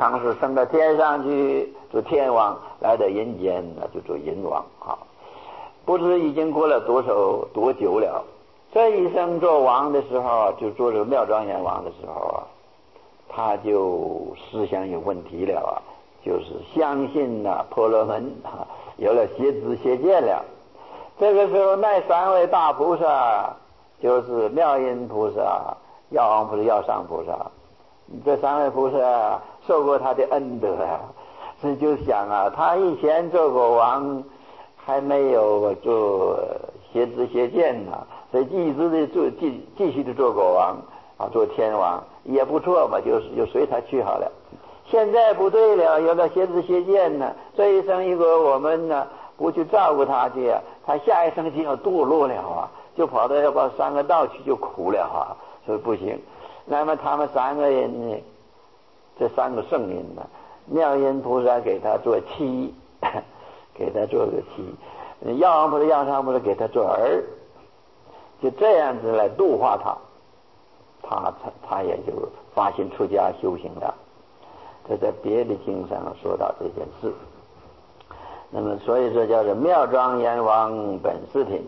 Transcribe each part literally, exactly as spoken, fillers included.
常是升到天上去做天王，来到人间那就做人王啊。不知已经过了多少多久了，这一生做王的时候，就做这个妙庄严王的时候啊，他就思想有问题了啊，就是相信呐、啊、婆罗门啊有了邪知邪见了。这个时候那三位大菩萨，就是妙音菩萨、药王菩萨、药上菩萨，这三位菩萨受过他的恩德啊，所以就想啊，他以前做过王，还没有做邪知邪见呐，所以一直的做继继续的做国王啊，做天王也不错嘛，就是就随他去好了。现在不对了，有了邪知邪见呢，这一生如果我们呢不去照顾他去啊，他下一生就要堕落了啊，就跑到要到三个道去就苦了啊，所以不行。那么他们三个人呢，这三个圣人呢，妙音菩萨给他做妻，给他做个妻，药王菩萨、药上菩萨给他做儿，就这样子来度化他，他他他也就发心出家修行了。这在别的经上说到这件事。那么所以这叫做妙庄严王本师品。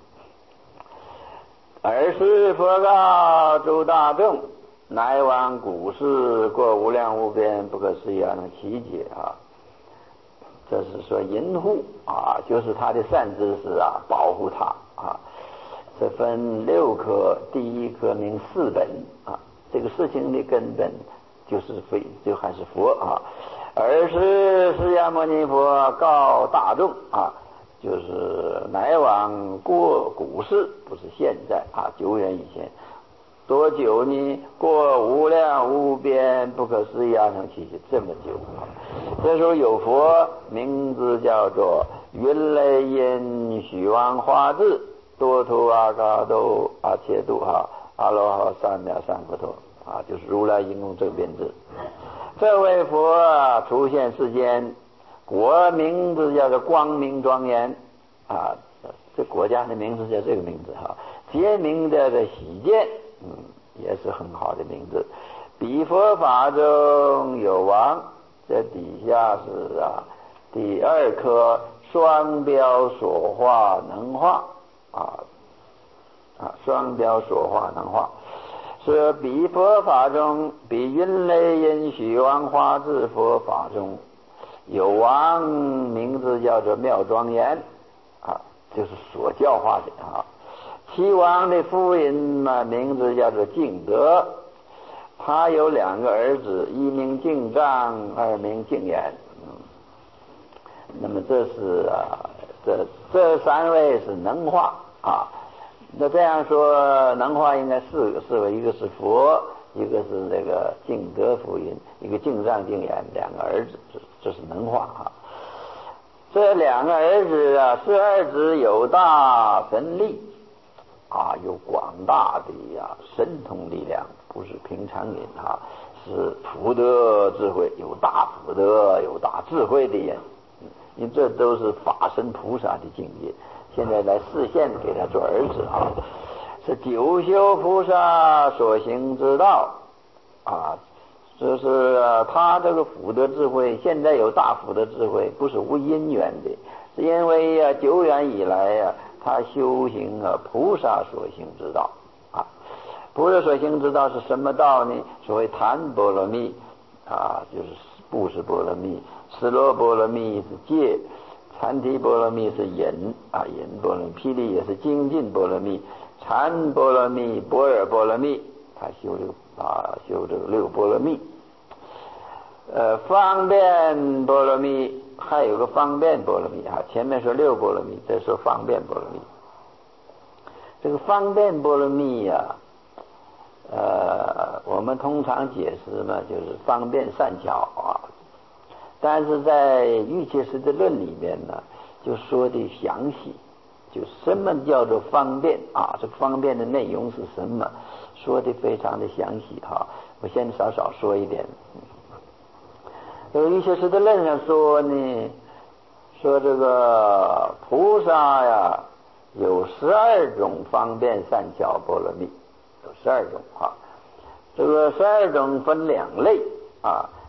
尔时佛告诸大众，乃往古世过无量无边不可思议而能奇解啊。这是说银护啊，就是他的善知识啊，保护他啊。这分六科，第一科名四本啊，这个事情的根本就是非就还是佛啊。尔时释迦牟尼佛告大众啊，就是乃往过古世，不是现在啊，久远以前。多久呢？过无量无边不可思议阿僧祇劫，这么久啊！这时候有佛，名字叫做云雷音许王花智多图阿嘎多阿切度哈阿罗哈三藐三菩陀啊，就是如来应供这个编制。这位佛啊出现世间，国名字叫做光明庄严啊，这国家的名字叫这个名字哈。别名叫做喜见，嗯，也是很好的名字。彼佛法中有王，这底下是啊第二颗双标所化能化啊啊双标所化能化。是彼佛法中，彼云雷音许王花智佛法中有王，名字叫做妙庄严啊，就是所教化的啊。其王的夫人呢，名字叫做净德，他有两个儿子，一名净藏，二名净言。嗯，那么这是啊，这这三位是能化啊。那这样说，能化应该四个，四位，一个是佛，一个是这个净德夫人，一个净藏净言，两个儿子，这这是能化啊。这两个儿子啊，是儿子有大神力啊，有广大的呀、啊、神通力量，不是平常人啊，是福德智慧，有大福德、有大智慧的人。因为这都是法身菩萨的境界。现在来示现给他做儿子啊，是九修菩萨所行之道啊，就是、啊、他这个福德智慧，现在有大福德智慧，不是无因缘的，是因为啊久远以来啊，他修行啊菩萨所行之道啊。菩萨所行之道是什么道呢？所谓檀波罗蜜啊，就是布施波罗蜜，斯罗波罗蜜是戒，禅提波罗蜜是忍啊，忍波罗蜜，霹雳也是精进波罗蜜，禅波罗蜜、般若波罗蜜，他修这个啊，修这个六波罗蜜。呃，方便波罗蜜还有个方便波罗蜜啊，前面说六波罗蜜，再说方便波罗蜜。这个方便波罗蜜呀、啊，呃，我们通常解释嘛，就是方便善巧啊。但是在瑜伽师的论里面呢，就说的详细，就什么叫做方便啊？这方便的内容是什么？说的非常的详细哈。我先少少说一点。这个瑜伽师的论上说呢，说这个菩萨呀，有十二种方便善巧波罗蜜，有十二种啊。这个十二种分两类啊。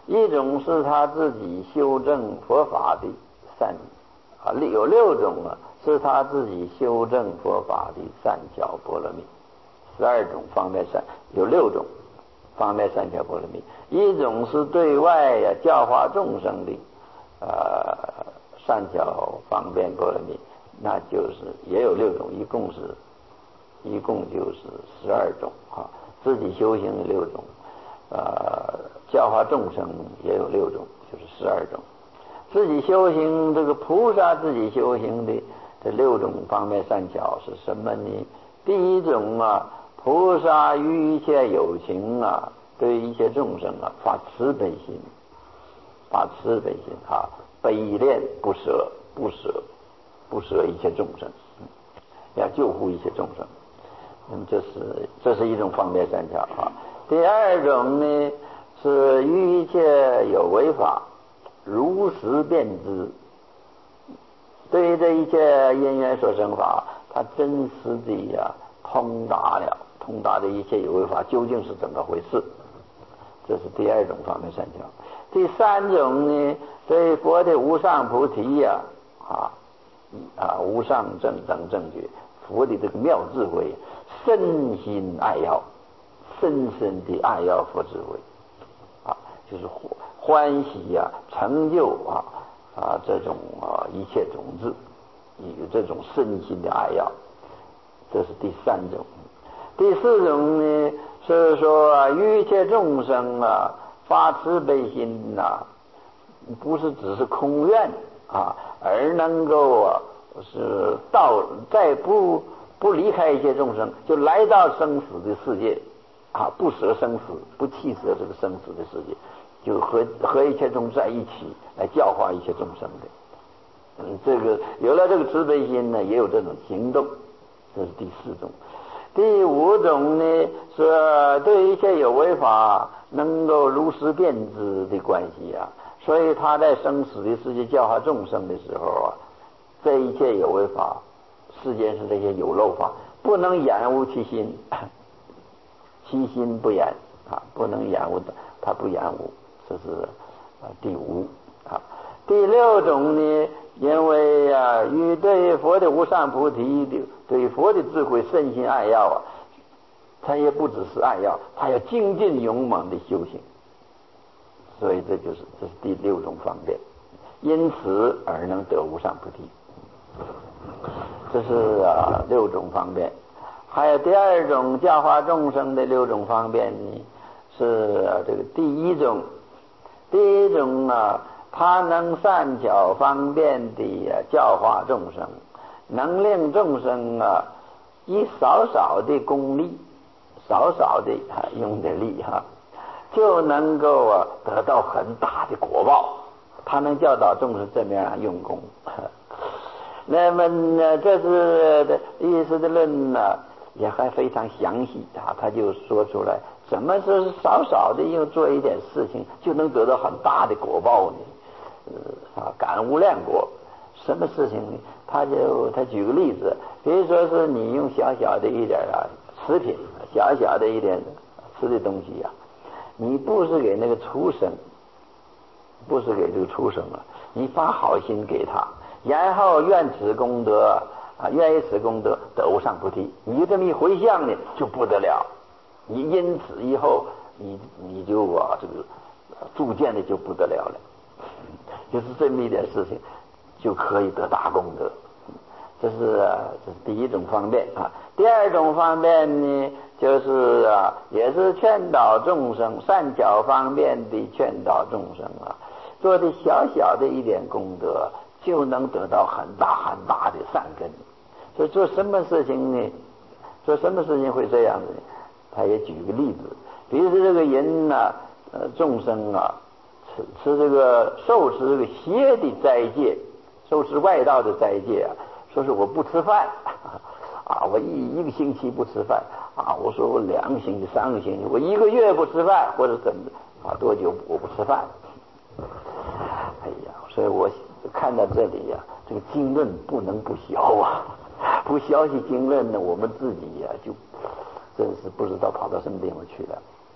一种是他自己修正佛法的善啊，有六种啊，是他自己修正佛法的善巧波罗蜜。十二种方面善，有六种方面善巧波罗蜜。一种是对外呀、啊、教化众生的呃善巧方便波罗蜜，那就是也有六种，一共是一共就是十二种啊。自己修行的六种，呃，教化众生也有六种，就是十二种。自己修行这个菩萨自己修行的这六种方面善巧是什么呢？第一种啊，菩萨于一切有情啊，对一切众生啊发慈悲心，发慈悲心啊，悲恋不舍，不舍不舍一切众生，要救护一切众生。那么这是这是一种方面善巧啊。第二种呢是于一切有为法如实辨知，对于这一切因缘所生法，他真实的呀、啊、通达了，通达的一切有为法究竟是怎么回事，这是第二种方面善巧。第三种呢，对佛的无上菩提呀啊啊无上正等正觉，佛的这个妙智慧，深心爱要，深深的爱要佛智慧啊，就是欢喜呀、啊、成就啊啊这种啊一切种子，有这种深心的爱要，这是第三种。第四种呢是说啊，于一切众生啊发慈悲心呐、啊，不是只是空愿啊，而能够啊是到再不不离开一切众生，就来到生死的世界啊，不舍生死，不弃舍这个生死的世界，就和和一切众在一起来教化一切众生的。嗯，这个有了这个慈悲心呢，也有这种行动，这是第四种。第五种呢是对一切有为法能够如实辨知的关系啊，所以他在生死的世界教化众生的时候啊，这一切有为法，世间是这些有漏法，不能掩污其心，其心不掩啊，不能掩污的，他不掩污，这是啊第五啊。第六种呢，因为啊，与对佛的无上菩提的对佛的智慧深心爱要啊，他也不只是爱要，他要精进勇猛的修行，所以这就是这是第六种方便，因此而能得无上菩提。这是啊六种方便。还有第二种教化众生的六种方便呢，是、啊、这个第一种，第一种啊，他能善巧方便的、啊、教化众生，能令众生啊以少少的功力，少少的、啊、用的力哈、啊，就能够啊得到很大的果报。他能教导众生这么样用功。那么呢，这是的意思的论呢、啊，也还非常详细啊，他就说出来，什么是少少的又做一点事情就能得到很大的果报呢？呃啊，感无量果。什么事情呢？他就他举个例子，比如说是你用小小的一点啊食品，小小的一点吃的东西啊，你不是给那个畜生，不是给这个畜生啊，你发好心给他。然后愿此功德啊，愿以此功德得无上菩提。你这么一回向呢，就不得了。你因此以后，你你就啊这个铸见的就不得了了。就是这么一点事情，就可以得大功德。这是啊，这是第一种方便啊。第二种方便呢，就是啊，也是劝导众生，善巧方便的劝导众生啊，做的小小的一点功德，就能得到很大很大的善根。所以做什么事情呢？做什么事情会这样子呢？他也举个例子，比如说这个人呢、啊，呃，众生啊，吃吃这个受持这个邪的斋戒，受持外道的斋戒啊，说是我不吃饭啊，我一一个星期不吃饭啊，我说我两个星期、三个星期，我一个月不吃饭，或者怎么啊，多久我不吃饭？哎呀，所以我看到这里呀、啊，这个经论不能不学啊，不学习经论呢，我们自己呀、啊、就真是不知道跑到什么地方去了。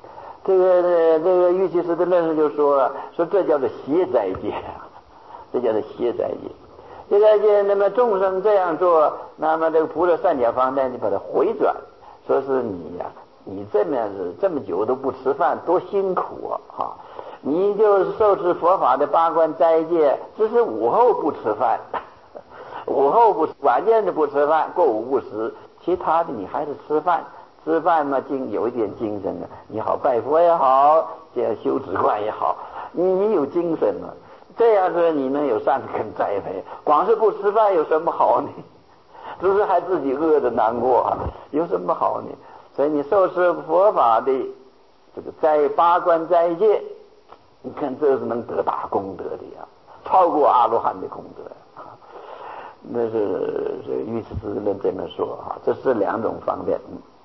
这个这个玉其师的论述就说说这叫做邪斋戒，这叫做邪斋戒。邪斋戒，那么众生这样做，那么这个菩萨善巧方便就把它回转，说是你呀、啊，你这么样子这么久都不吃饭，多辛苦啊！哈，你就是受持佛法的八关斋戒，只是午后不吃饭，午后不晚间的不吃饭，过午不食，其他的你还是吃饭。吃饭嘛，精有一点精神啊，你好拜佛也好，这样修止观也好，你你有精神了，这样子你能有善根栽培。光是不吃饭有什么好呢？只是还自己饿着难过、啊，有什么好呢？所以你受持佛法的这个斋八关斋戒，你看这是能得大功德的呀，超过阿罗汉的功德。那是这玉慈师论这么说啊，这是两种方面。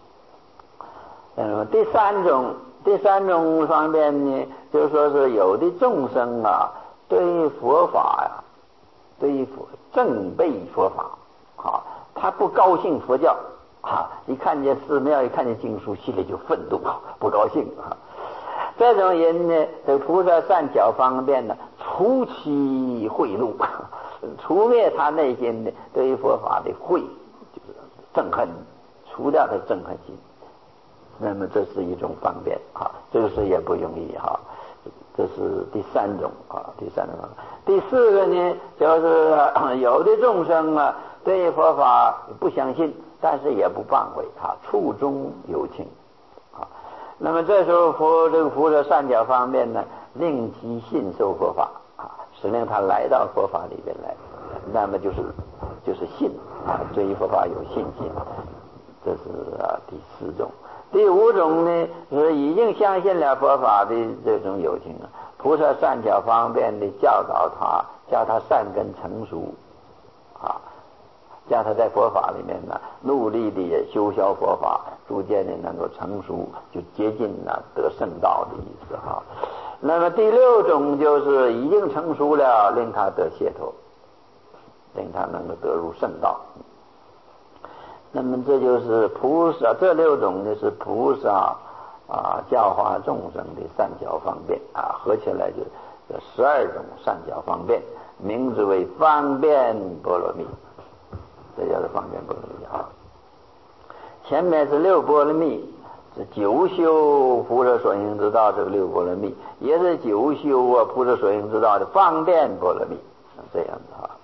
嗯，第三种第三种方面呢，就是说是有的众生啊，对于佛法呀、啊，对于佛正背佛法啊，他不高兴佛教啊，一看见寺庙，一看见经书，心里就愤怒，不高兴啊。这种人呢，这菩萨善巧方便呢，除其恚怒，除灭他内心的对于佛法的恚，就是憎恨，除掉他憎恨心。那么这是一种方便啊，这个是也不容易哈、啊，这是第三种啊，第三种。第四个呢，就是有的众生啊，对佛法不相信，但是也不谤悔啊，处中有情啊。那么这时候佛这个菩萨善巧方便呢，令其信受佛法啊，使令他来到佛法里边来，那么就是就是信啊，对于佛法有信心，这是啊第四种。第五种呢，是已经相信了佛法的这种有情啊，菩萨善巧方便的教导他，叫他善根成熟啊，叫他在佛法里面呢，努力的修消佛法，逐渐的能够成熟，就接近了得圣道的意思哈。那么第六种就是已经成熟了，令他得解脱，令他能够得入圣道。那么这就是菩萨，这六种呢是菩萨啊教化众生的善巧方便啊，合起来就十二种善巧方便，名字为方便波罗蜜，这叫做方便波罗蜜啊。前面是六波罗蜜，是九修菩萨所行之道，这个六波罗蜜也是九修啊菩萨所行之道的方便波罗蜜，这样子啊。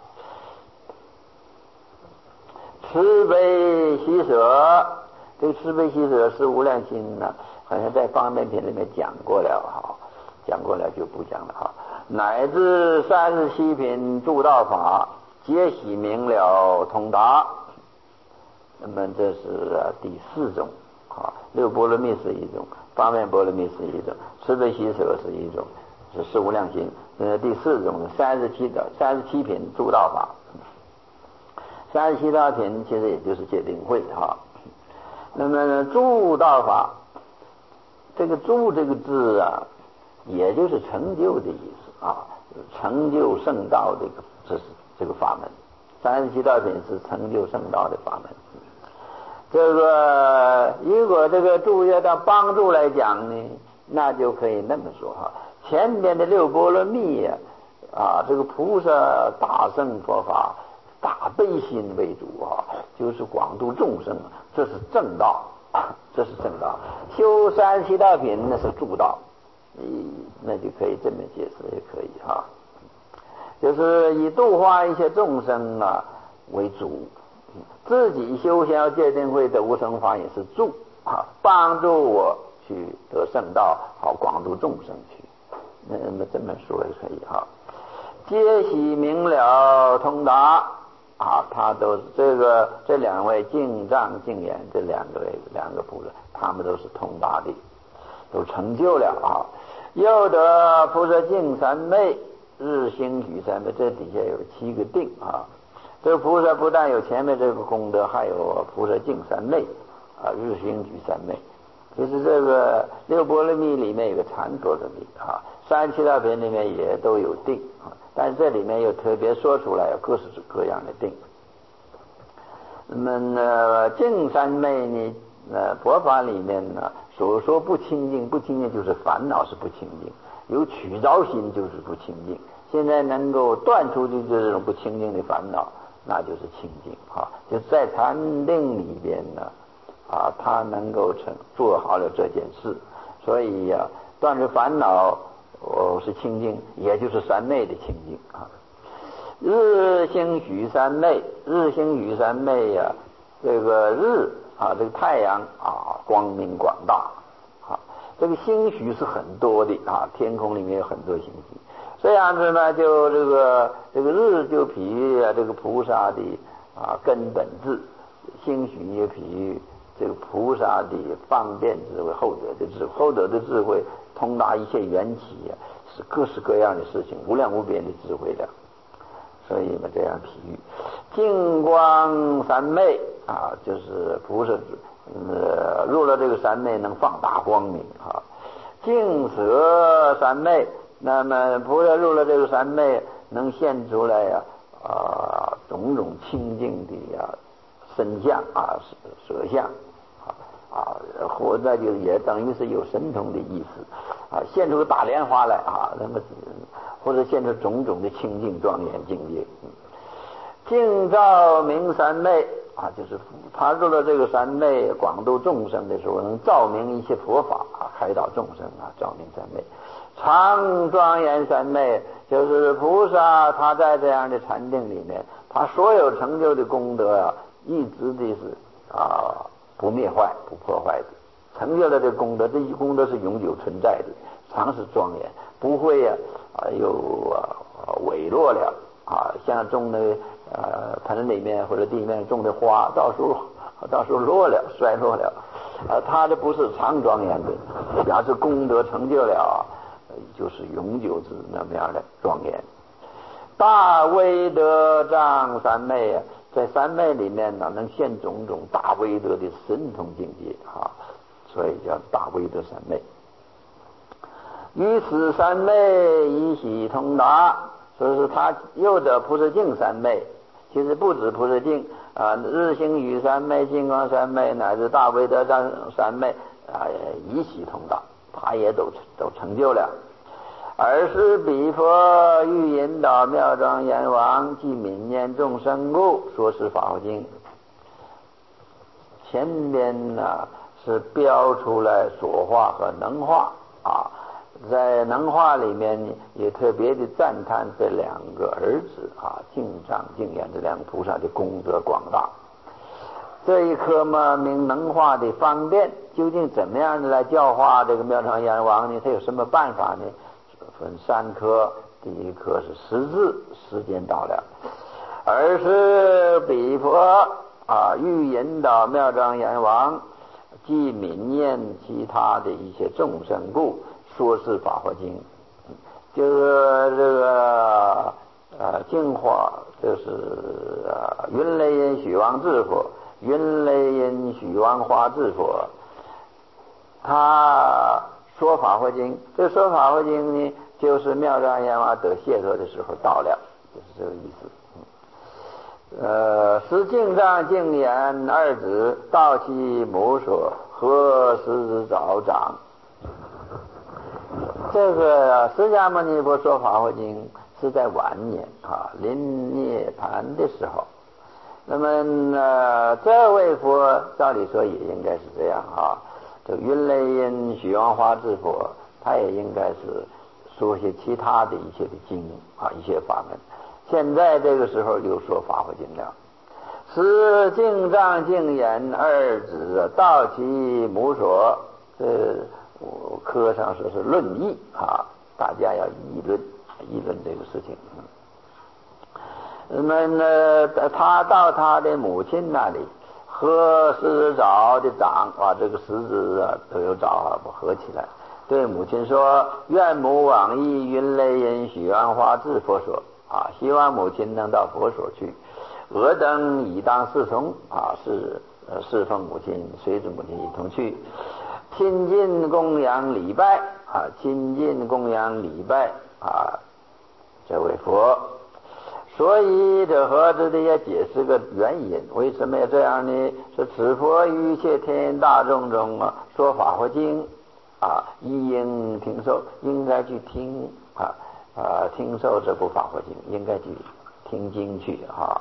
慈悲喜舍，这个慈悲喜舍是无量心呢，好像在方便品里面讲过了哈，讲过了就不讲了哈。乃至三十七品助道法，皆喜明了通达。那么这是、啊、第四种啊，六波罗蜜是一种，方便波罗蜜是一种，慈悲喜舍是一种，是是无量心。呃，第四种三十七的三十七品助道法。三十七道品其实也就是戒定慧哈。那么助道法，这个助这个字啊，也就是成就的意思啊，成就圣道这个这是这个法门。三十七道品是成就圣道的法门。这个如果这个助要当帮助来讲呢，那就可以那么说哈。前面的六波罗蜜啊，啊这个菩萨大乘佛法。大悲心为主啊，就是广度众生，这是正道，这是正道。修三十七道品那是助道，那就可以这么解释也可以哈。就是以度化一些众生啊为主，自己修消戒定慧的无生法也是助啊，帮助我去得圣道，好广度众生去。那么这么说也可以哈。皆喜明了通达。啊，他都是这个这两位净障净眼这两个位两个菩萨，他们都是通达的，都成就了啊。又得菩萨净三昧，日星举三昧，这底下有七个定啊。这个菩萨不但有前面这个功德，还有菩萨净三昧啊，日星举三昧。就是这个六波罗蜜里面有个禅波罗蜜啊，三十七道品里面也都有定啊。但是这里面又特别说出来有各式各样的定。那么呢，净三昧呢，呃，佛法里面呢所说不清净，不清净就是烦恼是不清净，有取着心就是不清净。现在能够断除去这种不清净的烦恼，那就是清净啊！就在禅定里边呢，啊，他能够成做好了这件事，所以呀、啊，断除烦恼哦是清净，也就是三昧的清净啊。日星许三昧，日星许三昧呀、啊，这个日啊，这个太阳啊，光明广大啊，这个星许是很多的啊，天空里面有很多星星。这样子呢，就这个这个日就比喻啊这个菩萨的啊根本智，星许也比喻这个菩萨的方便智慧，后者的智慧，后者的智慧通达一切缘起啊，是各式各样的事情，无量无边的智慧的。所以嘛，这样比喻净光三昧啊，就是菩萨呃入了这个三昧能放大光明啊。净舍三昧，那么菩萨入了这个三昧，能现出来呀啊种种清净的呀身相啊舍相啊啊，或者就也等于是有神通的意思啊，现出个大莲花来啊，那么或者现出种种的清净庄严境界。净照明三昧啊，就是他入了这个三昧，广度众生的时候，能照明一切佛法啊，开导众生啊，照明三昧。常庄严三昧，就是菩萨他在这样的禅定里面，他所有成就的功德啊，一直的是啊不灭坏、不破坏的，成就了这功德，这一功德是永久存在的，常是庄严，不会啊啊有啊萎落了啊，像种的呃盆里面或者地面种的花，到时候到时候落了、衰落了啊，他这不是常庄严的，要是功德成就了，就是永久之那么样的庄严。大威德障三昧啊，在三昧里面呢，能现种种大威德的神通境界啊，所以叫大威德三昧。于此三昧一系通达，所以说他又得菩萨净三昧。其实不止菩萨净啊，日星雨三昧、金光三昧乃至大威德障三昧啊，一系通达，他也都都成就了。尔时彼佛欲引导妙庄阎王即泯念众生故，说是法华经。前边呢是标出来所化和能化啊，在能化里面也特别的赞叹这两个儿子啊，净障净眼这两个菩萨的功德广大。这一科嘛，名能化的方便，究竟怎么样的来教化这个妙庄阎王呢？他有什么办法呢？分三科，第一科是识字，时间到了。二是彼佛啊，欲引导妙庄阎王即泯念其他的一些众生故，说是法华经。就是这个呃净化，就是呃云雷音许王智佛，云雷音许王花智佛，他说法华经。这说法华经呢，就是妙庄阎王得解脱的时候到了，就是这个意思。呃，识净障净眼二子到其母所，何时早长？这个释迦牟尼佛说法华经是在晚年啊，临涅盘的时候。那么呃，这位佛照理说也应该是这样啊。这云雷音许王花智佛，他也应该是说些其他的一切的经啊，一些法门。现在这个时候又说法华经了。识净障净眼二子到其母所，这科上说是论议啊，大家要议论议论这个事情。那么呢，他到他的母亲那里，和石枣的掌啊，这个石子啊都有枣啊，合起来，对母亲说：“愿母往诣云雷音许愿花智佛所啊，希望母亲能到佛所去。我等以当侍从啊，是呃侍奉母亲，随着母亲一同去。亲近供养礼拜啊，亲近供养礼拜啊，这位佛。” 所以这和这里也解释个原因，为什么要这样呢？是此佛于一切天大众中啊，说法华经啊，一应听受，应该去听啊啊，听受这部法华经，应该去听经去啊。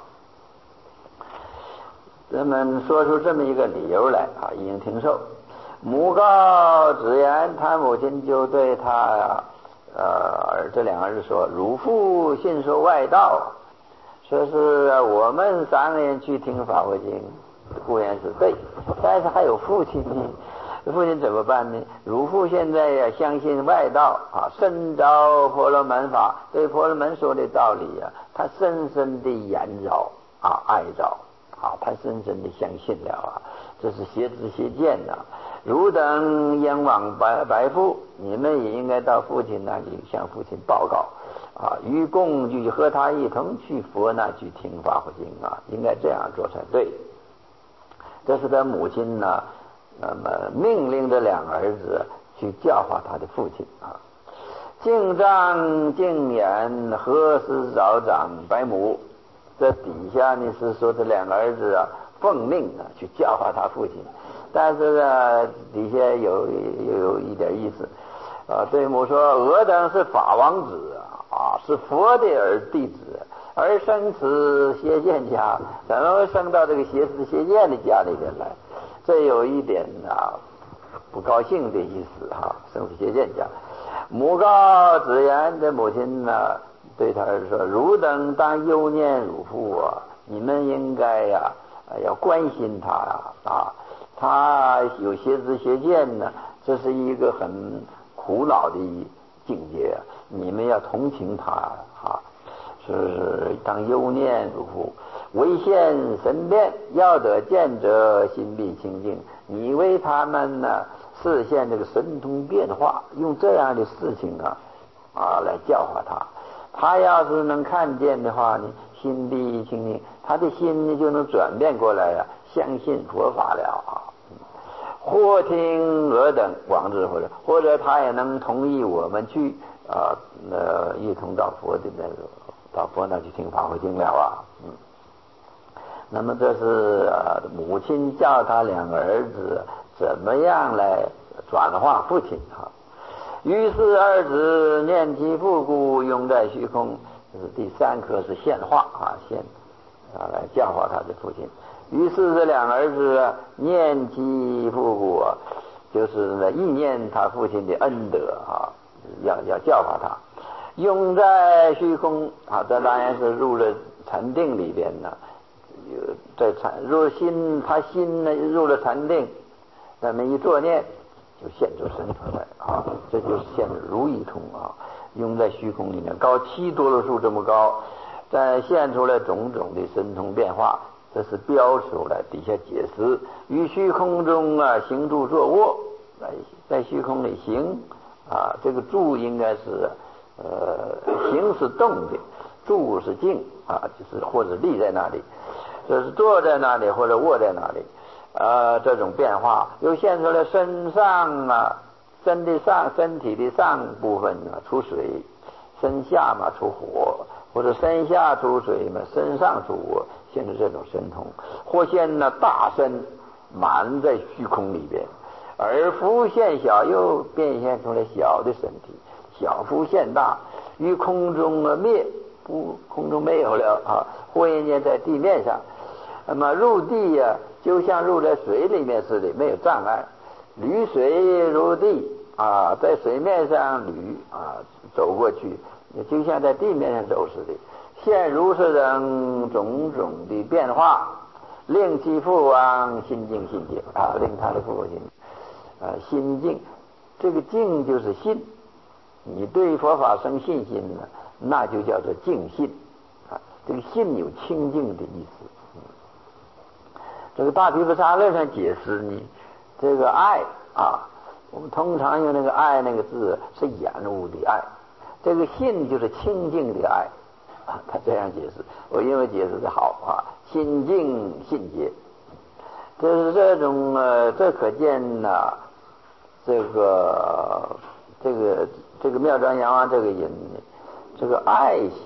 人们说出这么一个理由来啊，一应听受。母告子言，他母亲就对他呀、啊，呃，这两个人说：“汝父信说外道。”说是我们三个人去听法华经，固然是对，但是还有父亲呢，父亲怎么办呢？汝父现在呀相信外道啊，深着婆罗门法，对婆罗门说的道理呀、啊，他深深的研着啊，爱着啊，他深深的相信了啊，这是邪知邪见呐、啊。汝等应往白白父，你们也应该到父亲那里向父亲报告。啊，与共去和他一同去佛那去听法华经啊，应该这样做才对。这是他母亲呢，那么命令这两个儿子去教化他的父亲啊。敬丈敬言，何时早长白母？这底下呢是说这两个儿子啊，奉命啊去教化他父亲，但是呢底下有有有一点意思啊，对母说：“尔等是法王子啊。”啊，是佛的儿弟子，而生此邪见家，怎么会生到这个邪知邪见的家里边来？这有一点啊不高兴的意思哈、啊，生此邪见家。母告子言，这母亲呢对他儿子说：“汝等当忧念汝父啊，你们应该呀、啊、要关心他呀 啊, 啊，他有邪知邪见呢，这是一个很苦恼的境界，你们要同情他啊，是当忧念如父，唯现神变，要得见者心必清净。你为他们呢示现这个神通变化，用这样的事情啊啊来教化他。他要是能看见的话呢，心必清净，他的心呢就能转变过来啊，相信佛法了啊。或听尔等往之，或者或者他也能同意我们去啊，呃，一同到佛的那个到佛那去听法华经了啊。嗯，那么这是啊，母亲教他两个儿子怎么样来转化父亲啊。于是二子念其父故，用在虚空。这是第三课是现化啊，现啊来教化他的父亲。于是这两个儿子念其父故，就是呢意念他父亲的恩德啊，要要教化他。用在虚空啊，这当然是入了禅定里边呢。在禅入心，他心呢入了禅定，那么一作念就现出神通来啊，这就是现如意通啊。用在虚空里面，高七多罗树这么高，但现出来种种的神通变化。这是标出来，底下解释：于虚空中啊，行住坐卧，在在虚空里行啊，这个住应该是呃行是动的，住是静啊，就是或者立在那里，就是坐在那里或者卧在那里啊，这种变化又现出来身上啊，身的上身体的上部分啊出水，身下嘛出火，或者身下出水嘛，身上出火。现出这种神通，或现呢大身满在虚空里边，而复现小，又变现出来小的身体，小复现大，于空中啊灭，不空中没有了啊，或人间在地面上，那么入地呀、啊，就像入在水里面似的，没有障碍，履水入地啊，在水面上履啊走过去，就像在地面上走似的。现如是等种种的变化，令其父王心净心解啊，令他的父亲啊心净，这个净就是信，你对佛法生信心呢，那就叫做净信啊。这个信有清净的意思。嗯、这个大毗婆沙论上解释呢，这个爱啊，我们通常用那个爱那个字是厌恶的爱，这个信就是清净的爱。啊，他这样解释，我认为解释的好啊，心净信解，就是这种呃，这可见呐、啊，这个这个这个妙庄阎王这个人，这个爱心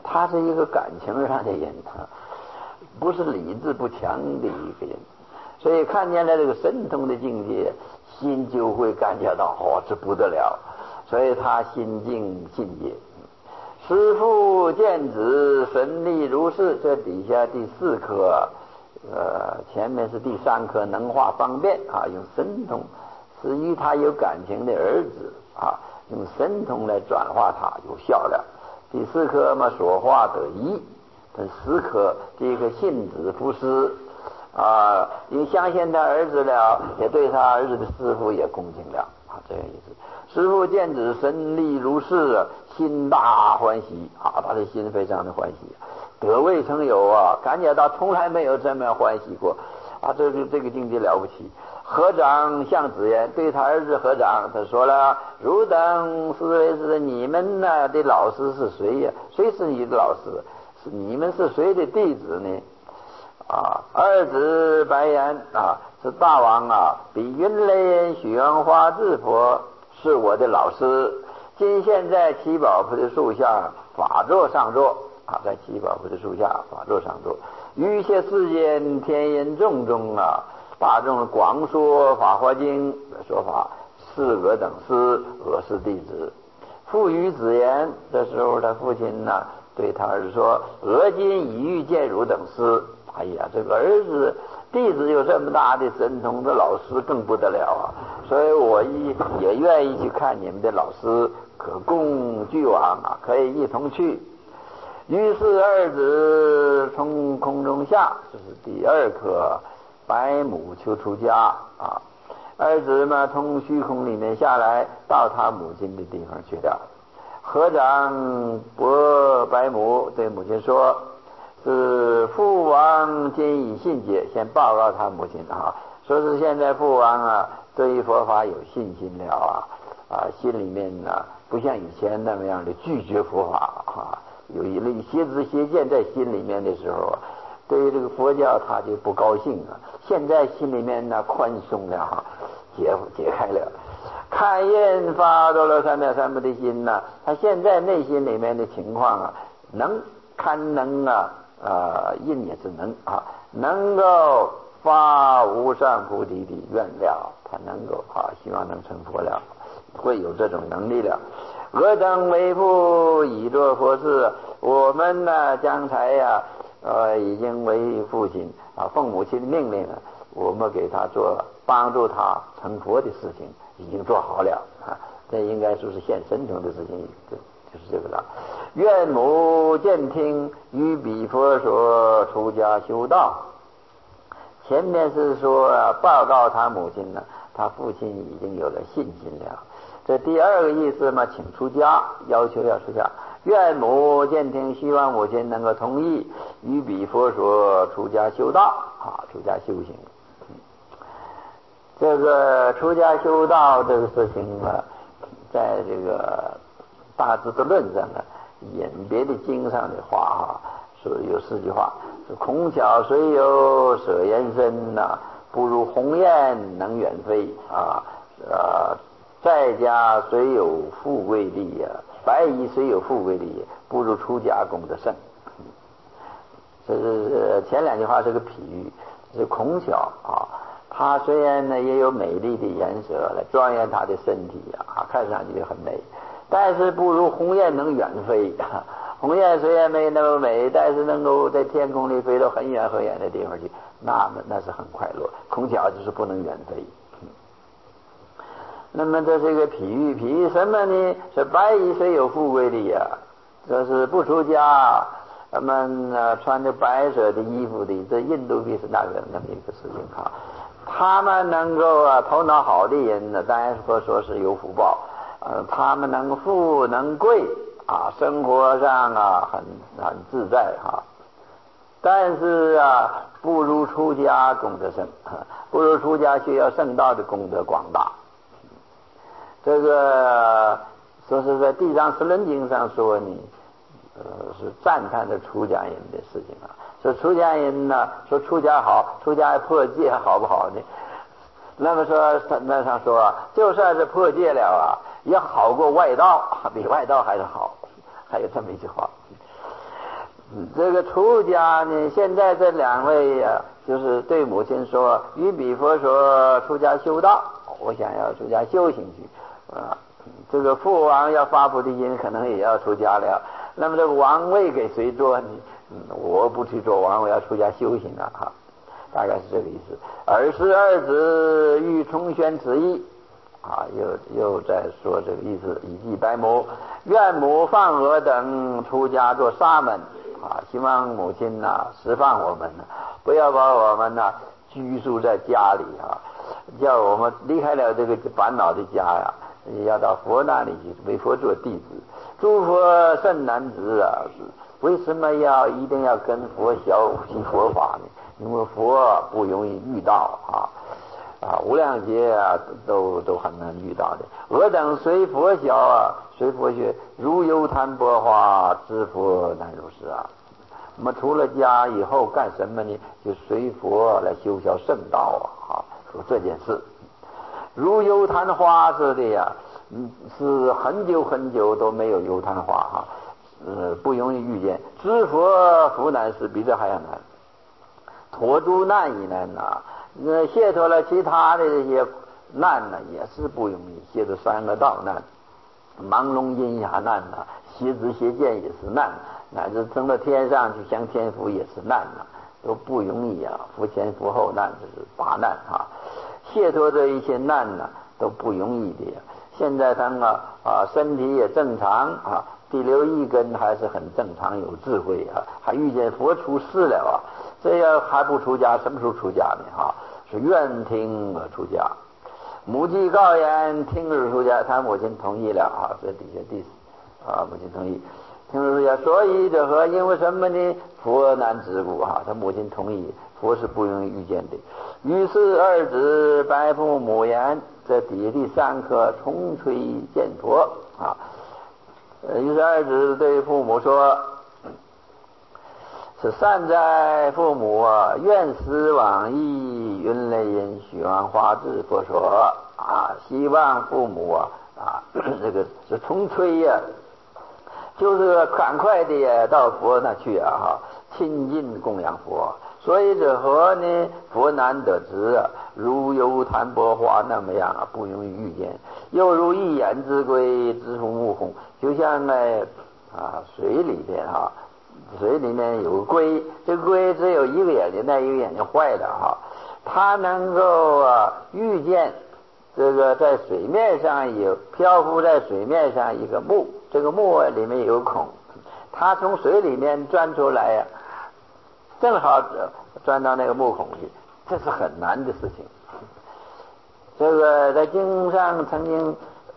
他是一个感情上的人，不是理智不强的一个人，所以看见了这个神通的境界，心就会感觉到哦，这不得了，所以他心静信解。师父见子神力如是，这底下第四颗，呃，前面是第三颗能化方便啊，用神通，是与他有感情的儿子啊，用神通来转化他有效了。第四颗嘛，所化得宜。第十颗这个信子服师啊，因为相信他儿子了，也对他儿子的师父也恭敬了啊，这个意思。师父见子神力如是，心大欢喜啊，他的心非常的欢喜，得未曾有啊，感觉到从来没有这么欢喜过啊，这个这个境界了不起。合掌向子言，对他儿子合掌，他说了：汝等四位是你们呢的老师是谁呀？谁是你的老师？是你们是谁的弟子呢？啊，二子白言啊，是大王啊，比云雷许愿花智佛是我的老师，今现在七宝菩的树下法座上座啊，在七宝菩的树下法座上座，于些世间天人众中啊，大众广说法华经的说法，是我等师，我是弟子。父与子言，这时候他父亲呢对他儿子说：俄今已欲见汝等师。哎呀，这个儿子弟子有这么大的神通，这老师更不得了啊！所以我一也愿意去看你们的老师，可共俱往啊，可以一同去。于是二子从空中下，这是第二颗白母求出家啊。儿子嘛从虚空里面下来，到他母亲的地方去了。合掌伯白母对母亲说：是父王今以信解，先报告他母亲啊，说是现在父王啊对于佛法有信心了啊啊，心里面呢、啊、不像以前那么样的拒绝佛法啊，有一类邪知邪见在心里面的时候啊，对于这个佛教他就不高兴啊。现在心里面呢宽松了哈，解解开了，看印发多罗三藐三菩提心呢、啊，他现在内心里面的情况啊，能堪能啊。啊，印也是能啊，能够发无上菩提的愿了，他能够啊，希望能成佛了，会有这种能力了。我等为父已作佛事，我们呢将才呀、啊，呃，已经为父亲啊，奉母亲的命令啊，我们给他做帮助他成佛的事情，已经做好了啊，这应该说是现神通的事情。就是这个了。愿母见听，于彼佛说出家修道。前面是说、啊、报告他母亲呢，他父亲已经有了信心了。这第二个意思嘛，请出家，要求要出家。愿母见听，希望母亲能够同意，于彼佛说出家修道啊，出家修行。这个出家修道这个事情呢，在这个大智度论上呢，引别的经上的话啊，说有四句话：说孔巧虽有舍言身呐、啊，不如鸿雁能远飞啊！啊，在家虽有富贵力呀、啊，白衣虽有富贵力，不如出家功德胜。这是前两句话是个比喻，是孔巧啊。他虽然呢也有美丽的颜色来庄严他的身体啊，看上去很美，但是不如鸿雁能远飞。鸿雁虽然没那么美，但是能够在天空里飞到很远很远的地方去，那么那是很快乐。孔巧就是不能远飞。那么这是一个比喻，比喻什么呢？是白衣虽有富贵力呀，这是不出家，他们、啊、穿着白色的衣服的，这印度比是那个那么一个事情哈。他们能够啊头脑好的人呢，当然说说是有福报，呃，他们能富能贵啊，生活上啊很很自在哈、啊。但是啊，不如出家功德深，不如出家需要圣道的功德广大。这个说是在《地藏十轮经》上说呢，呃，是赞叹的出家人的事情啊。说出家人呢，说出家好，出家破戒好不好呢？那么说那上说啊，就算是破戒了啊，也好过外道，比外道还是好。还有这么一句话。 嗯，这个出家呢，现在这两位啊，就是对母亲说：“与彼佛说，出家修道，我想要出家修行去啊。”这个父王要发菩提心，可能也要出家了。那么这个王位给谁做？你、嗯、我不去做王，我要出家修行了哈，大概是这个意思。尔时二子欲重宣此意。啊，又又在说这个意思，以记白母，愿母放我等出家做沙门啊，希望母亲呐、啊、释放我们呢，不要把我们呐、啊、拘束在家里啊，叫我们离开了这个烦恼的家呀、啊，要到佛那里去为佛做弟子。诸佛甚难知啊，为什么要一定要跟佛学习佛法呢？因为佛不容易遇到啊。啊，无量劫啊，都都很难遇到的。我等随佛学啊，随佛学，如游檀钵花，知佛难如是啊。我们出了家以后干什么呢？就随佛来修学圣道啊！啊，说这件事，如游檀花似的呀，嗯，是很久很久都没有游檀花哈、啊，呃，不容易遇见。知佛福难事，比这还要难。脱诸难以难呐。那解脱了其他的这些难呢，也是不容易。解脱三个道难，盲聋阴哑难呐，邪知邪见也是难，乃至升到天上去享天福也是难呐，都不容易啊。福前福后难，这是大难啊。解脱这一些难呢，都不容易的呀。现在他们啊啊身体也正常啊，第六意根还是很正常，有智慧啊，还遇见佛出世了啊。这要还不出家，什么时候出家呢？哈、啊，是愿听而出家。母既告言听日出家，他母亲同意了啊。这底下第四啊，母亲同意听日出家。所以这和因为什么呢？佛难知故啊，他母亲同意，佛是不容易遇见的。于是二子白父母言，这底下第三课重吹见佛啊。于是二子对父母说。是善哉父母啊，愿思往诣云雷音许愿花智佛说啊，希望父母啊啊这个是重催呀、啊，就是赶快的到佛那去啊哈，亲近供养佛。所以这和呢佛难得知啊，如游檀钵花那么样啊，不容易遇见。又如一眼之龟，知父目红，就像在啊水里边啊。水里面有个龟，这个龟只有一个眼睛，那一个眼睛坏了哈，它能够啊遇见这个在水面上有漂浮在水面上一个木，这个木里面有孔，它从水里面钻出来呀、啊，正好钻到那个木孔去，这是很难的事情。这个在经上曾经。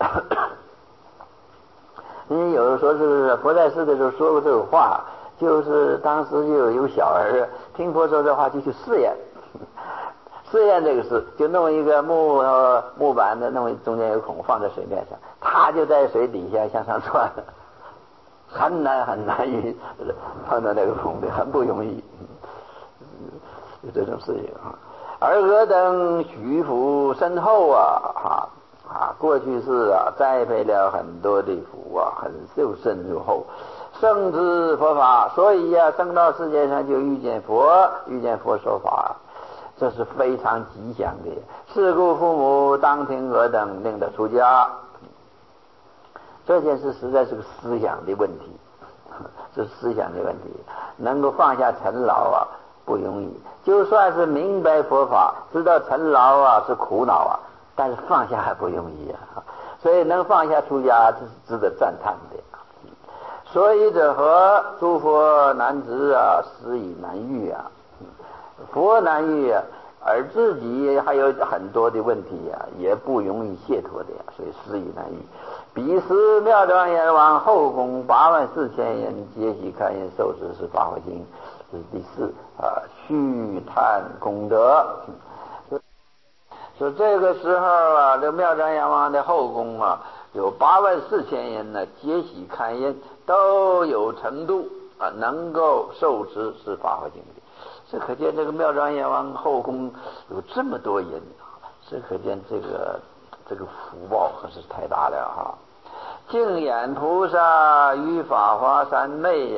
因为有的说是佛在世的时候说过这个话，就是当时就有有小儿听佛说这话就去试验，试验这个事，就弄一个木、呃、木板的，弄中间有孔放在水面上，他就在水底下向上窜，很难很难于碰到那个孔的，很不容易，有这种事情啊。而我等许福深厚啊啊。啊，过去是啊，栽培了很多的福啊，很又深又厚，生知佛法，所以呀、啊，生到世界上就遇见佛，遇见佛说法，这是非常吉祥的。是故父母当听我等令得出家，这件事实在是个思想的问题，是思想的问题，能够放下尘劳啊，不容易。就算是明白佛法，知道尘劳啊是苦恼啊。但是放下还不容易啊，所以能放下出家，这是值得赞叹的。所以这和诸佛难知啊，实以难遇啊，佛难遇啊，而自己还有很多的问题啊，也不容易解脱的呀，所以实以难遇。彼时妙庄严王后宫八万四千人，皆悉开言受持是法华经，这是第四啊，续叹功德。说这个时候啊，这妙庄阎王的后宫啊，有八万四千人呢，皆悉堪言，都有程度啊，能够受持是法华经的。这可见这个妙庄阎王后宫有这么多人，这可见这个这个福报可是太大了哈。净眼菩萨与法华三昧呀、啊，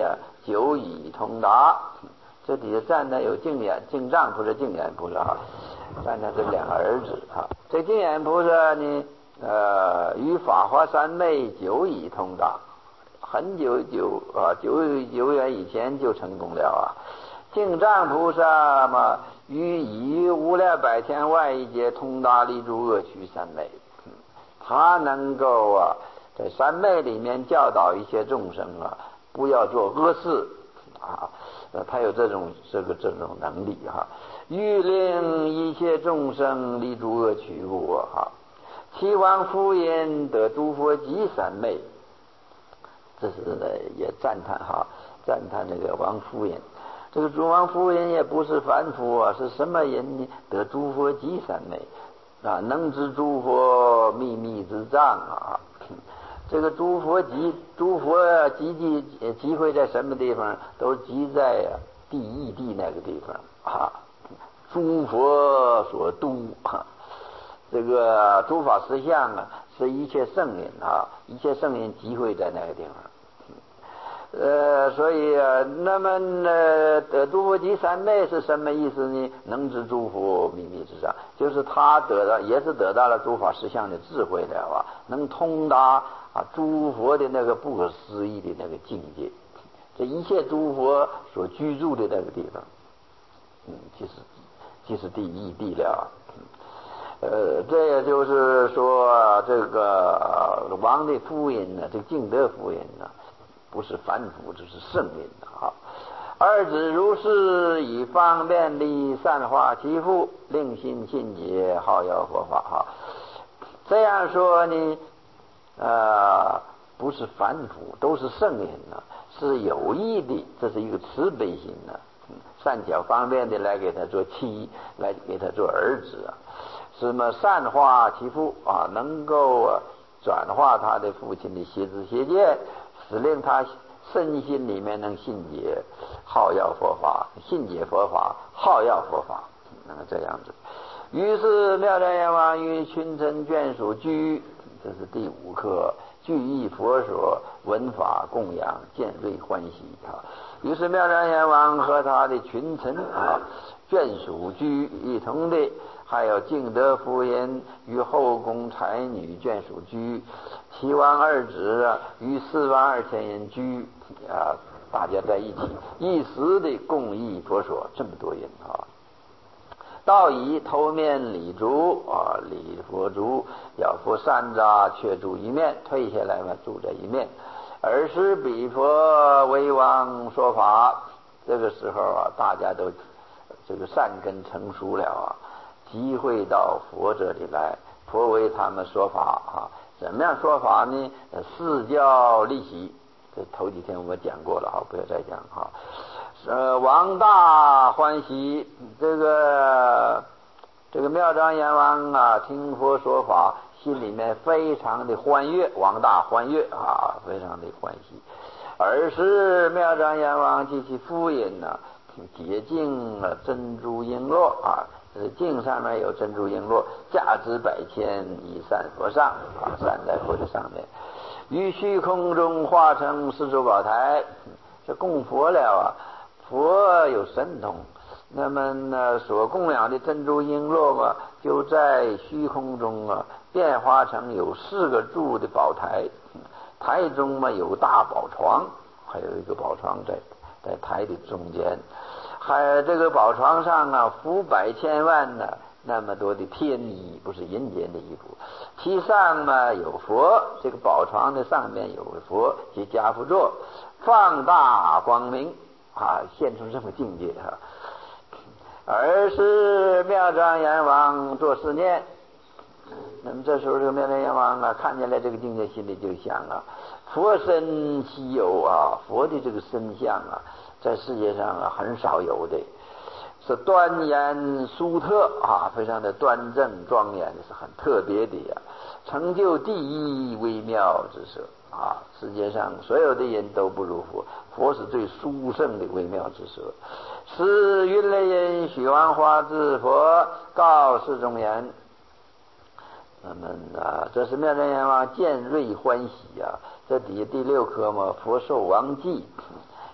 久已通达。这底下赞叹有净眼净障菩萨、净眼菩萨哈，赞叹这两个儿子哈。这净眼菩萨呢，呃，与法华三昧久已通达，很久久啊，久久远以前就成功了啊。净障菩萨嘛，与以无量百千万亿劫通达离诸恶趣三昧，他能够啊，在三昧里面教导一些众生啊，不要做恶事啊。呃，他有这种这个这种能力哈，欲令一切众生离诸恶趣故哈，其王福音得诸佛及三昧，这是也赞叹哈，赞叹这个王福音。这个诸王福音也不是凡夫啊，是什么人呢？得诸佛及三昧啊，能知诸佛秘密之障啊。这个诸佛集诸佛集集集会在什么地方？都集在啊第一地那个地方啊。诸佛所都啊，这个诸法实相啊，是一切圣人啊，一切圣人集会在那个地方。呃，所以啊，那么呃，得诸佛及三昧是什么意思呢？能知诸佛秘密之障，就是他得到，也是得到了诸法实相的智慧了啊，能通达啊诸佛的那个不可思议的那个境界，这一切诸佛所居住的那个地方，嗯，就是就是第一地了。呃，这也就是说，这个王的福音呢，这个净德福音呢，不是凡夫，就是圣人啊。二子如是，以方便力散化其父，令心信解，好要佛法哈。这样说呢，呃，不是凡夫，都是圣人呢，是有意的，这是一个慈悲心呢，善巧方便的来给他做妻，来给他做儿子啊。什么善化其父啊，能够啊转化他的父亲的邪知邪见，使令他身心里面能信解，好要佛法，信解佛法，好要佛法，那么这样子。于是妙瞻阎王与群臣眷属居，这是第五课，具意佛所，闻法供养，见瑞欢喜啊。于是妙瞻阎王和他的群臣啊眷属居一同的，还有净德夫人与后宫才女眷属居，齐王二子啊与四万二千人居啊，大家在一起一时的共议佛所，这么多人啊。道以头面礼足啊，礼佛足，要佛山楂却住一面，退下来嘛，住在一面。尔时彼佛为王说法，这个时候啊，大家都这个善根成熟了啊，集会到佛这里来，佛为他们说法啊。怎么样说法呢？四教利喜，这头几天我讲过了啊，不要再讲啊。呃，王大欢喜，这个这个妙瞻阎王啊，听佛说法，心里面非常的欢悦，王大欢悦啊，非常的欢喜。尔时妙瞻阎王及其夫人呢，洁净了珍珠璎珞啊，镜上面有珍珠璎珞，价值百千，以散佛上啊，散在佛的上面，于虚空中化成四周宝台，这供佛了啊。佛有神通，那么呢，所供养的珍珠璎珞嘛，就在虚空中啊，变化成有四个柱的宝台，台中嘛有大宝床，还有一个宝床在在台的中间，还这个宝床上啊，浮百千万呢、啊，那么多的天衣，不是阴间的衣服，其上嘛有佛，这个宝床的上面有佛及家父座，放大光明。啊，现出这么境界哈、啊！而是妙瞻阎王作是念，那么这时候这个妙瞻阎王啊，看见了这个境界，心里就想啊，佛身稀有啊，佛的这个身相啊，在世界上啊很少有的，是端严殊特啊，非常的端正庄严，是很特别的呀、啊，成就第一微妙之色。啊，世界上所有的人都不如佛，佛是最殊胜的微妙之色。是云雷人许王花智佛告世中言，那么啊，这是妙瞻阎王见瑞欢喜啊。这底下第六课嘛，佛受王记，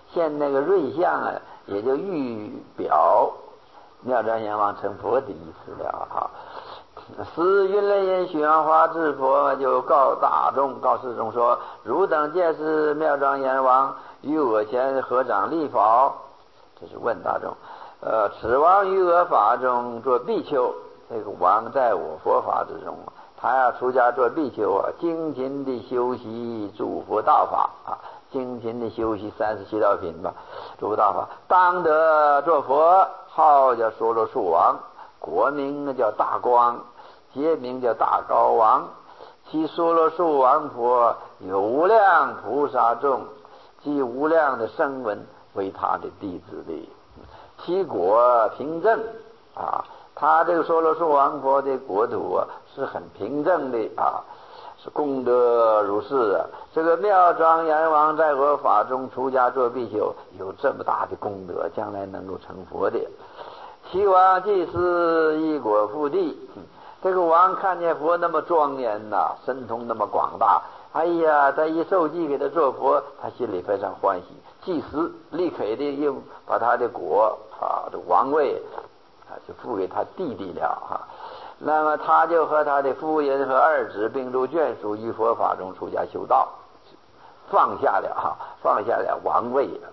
现那个瑞相啊，也就预表妙庄阎王成佛的意思了哈。时云雷音许愿花智佛就告大众告世众说：汝等见是妙庄阎王于我前合掌立法，这是问大众。呃，此王于我法中做比丘，这个王在我佛法之中，他要出家做比丘啊，精勤的修习诸佛道法啊，精勤的修习三十七道品吧，诸佛道法，当得做佛，号叫说罗树王，国名叫大光，节名叫大高王。其说罗树王佛有无量菩萨众及无量的声闻为他的弟子的，其果平正啊，他这个说罗树王佛的国土啊是很平正的啊，是功德如是啊。这个妙庄阎王在我法中出家做比丘，有这么大的功德，将来能够成佛的。其王即是一果复地，这个王看见佛那么庄严呐、啊，神通那么广大，哎呀，他一受记给他做佛，他心里非常欢喜，即时立刻的又把他的果啊的王位啊就付给他弟弟了哈。那么他就和他的夫人和二子并入眷属于佛法中出家修道，放下了哈，放下了王位了。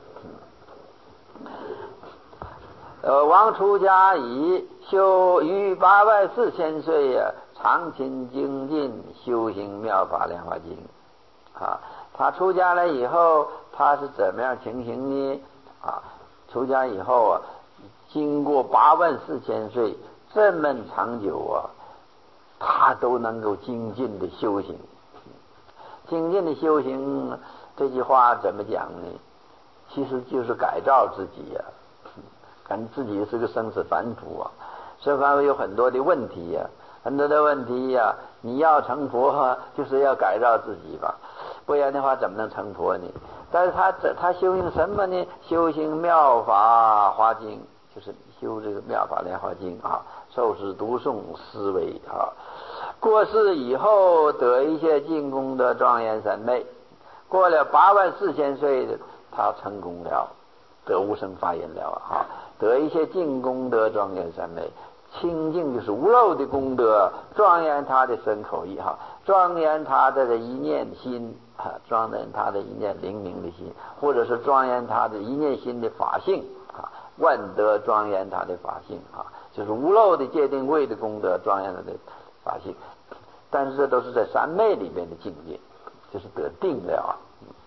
呃，王出家已修于八万四千岁呀、啊，常勤精进修行妙法莲华经啊。他出家了以后，他是怎么样情形呢？啊，出家以后啊，经过八万四千岁这么长久啊，他都能够精进的修行。精进的修行这句话怎么讲呢？其实就是改造自己呀、啊。感觉自己是个生死凡夫啊，生凡夫有很多的问题呀、啊，很多的问题呀、啊。你要成佛、啊，就是要改造自己吧，不然的话怎么能成佛呢？但是他他修行什么呢？修行妙法华经，就是修这个妙法莲华经啊，受持读诵思维啊。过世以后得一些进功的庄严三昧，过了八万四千岁的，他成功了。得无生发言了啊，得一些净功德庄严三昧，清净就是无漏的功德，庄严他的身口意哈，庄严他的一念心啊，庄严他的一念灵明的心，或者是庄严他的一念心的法性啊，万德庄严他的法性啊，就是无漏的界定位的功德庄严他的法性，但是这都是在三昧里面的境界，就是得定了啊。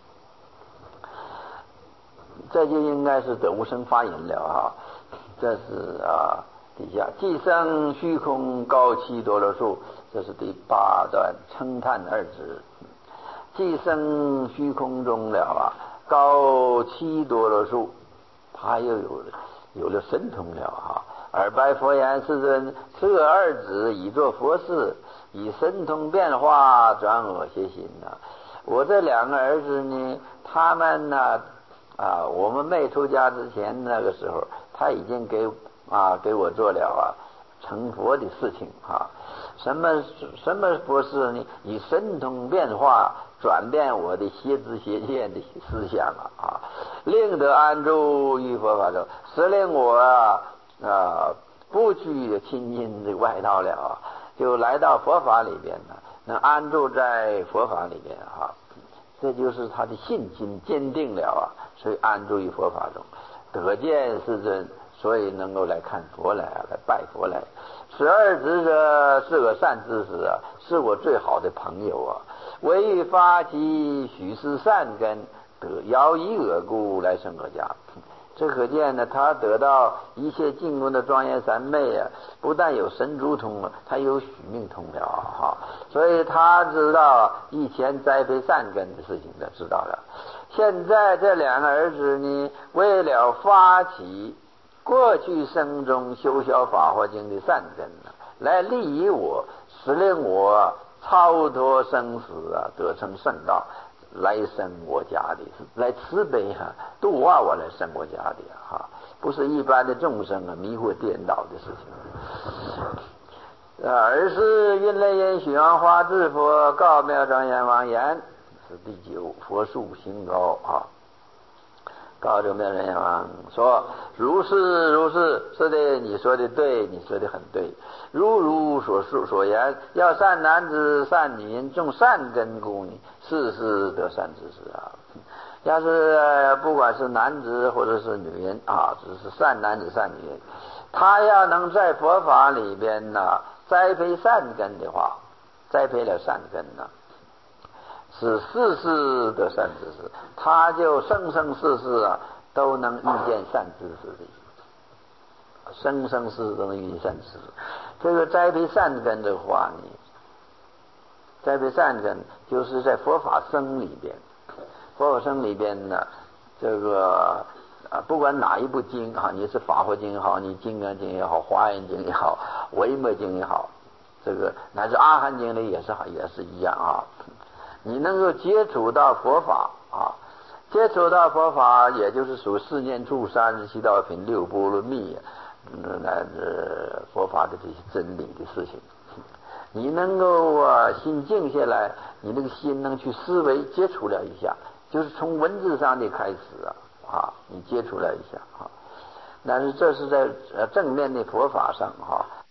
这就应该是得无生发言了啊！这是啊，底下既生虚空高七多罗树，这是第八段称叹二字。既生虚空中了啊，高七多罗树，他又有了有了神通了啊！尔白佛言：世尊，这二子已作佛事，以神通变化转我邪心呐。我这两个儿子呢，他们呢？啊，我们没出家之前那个时候，他已经给啊给我做了啊成佛的事情啊。什么什么佛事呢？以神通变化转变我的邪知邪见的思想啊啊，令得安住于佛法中，使令我啊啊不去亲近这外道了啊，就来到佛法里边呢，能安住在佛法里边啊。这就是他的信心坚定了啊，所以安住于佛法中，得见世尊，所以能够来看佛来啊，来拜佛来。此二子者是个善知识啊，是我最好的朋友啊。唯欲发起许是善根，得摇以耳故来生我家。这可见呢，他得到一切净功的庄严三昧啊，不但有神足通啊，他有许命通了哈。所以他知道以前栽培善根的事情，他知道了。现在这两个儿子呢，为了发起过去生中修小法华经的善根呢，来利益我，使令我超脱生死啊，得成圣道。来生我家的，来慈悲啊，度化我来生我家的哈、啊，不是一般的众生啊迷惑颠倒的事情。呃，而是云雷音许愿花智佛告妙庄阎王言，是第九佛树行高啊。 告诉妙人王说：如是如是，是的，你说的对，你说的很对。如如所述所言，要善男子善女人，种善根故你，世世得善知识啊。要是不管是男子或者是女人啊，只是善男子善女人，他要能在佛法里边呢、啊、栽培善根的话，栽培了善根呢、啊，是世世得善知识，他就生生世世啊都能遇见善知识的，生生世世都能遇见善知识。这个栽培善根的话呢，栽培善根就是在佛法僧里边，佛法僧里边呢，这个啊，不管哪一部经啊，你是法华经也好，你金刚经也好，华严经也好，维摩经也好，这个乃至阿含经里也是也是一样啊。你能够接触到佛法啊，接触到佛法，也就是属四念处、三十七道品、六波罗蜜，嗯，乃至佛法的这些真理的事情。你能够啊心静下来，你那个心能去思维，接触了一下，就是从文字上的开始啊啊，你接触了一下啊。但是这是在呃正面的佛法上哈、啊。